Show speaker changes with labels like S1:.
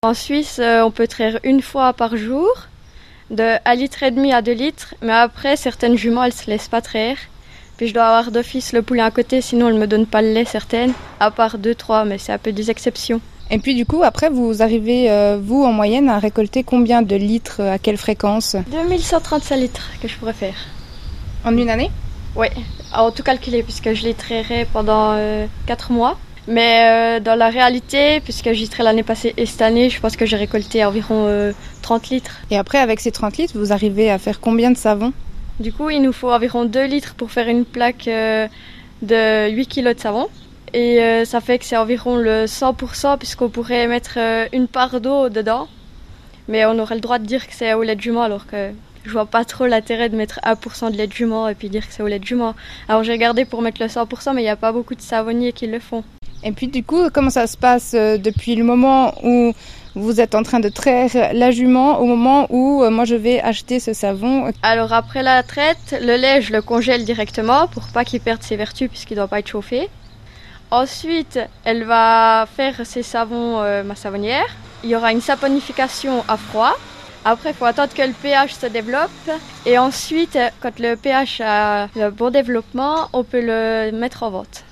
S1: En Suisse, on peut traire une fois par jour, de 1,5 litre à 2 litres, mais après, certaines juments, elles se laissent pas traire. Puis je dois avoir d'office le poulet à côté, sinon elle me donne pas le lait, certaines, à part 2-3, mais c'est un peu des exceptions.
S2: Et puis du coup, après, vous arrivez, vous, en moyenne, à récolter combien de litres, à quelle fréquence?
S1: 2135 litres que je pourrais faire.
S2: En une année?
S1: Oui, en tout calculé, puisque je les trairais pendant 4 mois. Mais dans la réalité, puisque j'y traite l'année passée et cette année, je pense que j'ai récolté environ 30 litres.
S2: Et après, avec ces 30 litres, vous arrivez à faire combien de savon?
S1: Du coup, il nous faut environ 2 litres pour faire une plaque de 8 kg de savon. Et ça fait que c'est environ le 100%, puisqu'on pourrait mettre une part d'eau dedans. Mais on aurait le droit de dire que c'est au lait de jument, alors que je vois pas trop l'intérêt de mettre 1% de lait de jument et puis dire que c'est au lait de jument. Alors j'ai regardé pour mettre le 100%, mais il n'y a pas beaucoup de savonniers qui le font.
S2: Et puis du coup, comment ça se passe depuis le moment où vous êtes en train de traire la jument au moment où moi je vais acheter ce savon?
S1: Alors après la traite, le lait je le congèle directement pour pas qu'il perde ses vertus puisqu'il ne doit pas être chauffé. Ensuite, elle va faire ses savons, ma savonnière. Il y aura une saponification à froid. Après, il faut attendre que le pH se développe. Et ensuite, quand le pH a le bon développement, on peut le mettre en vente.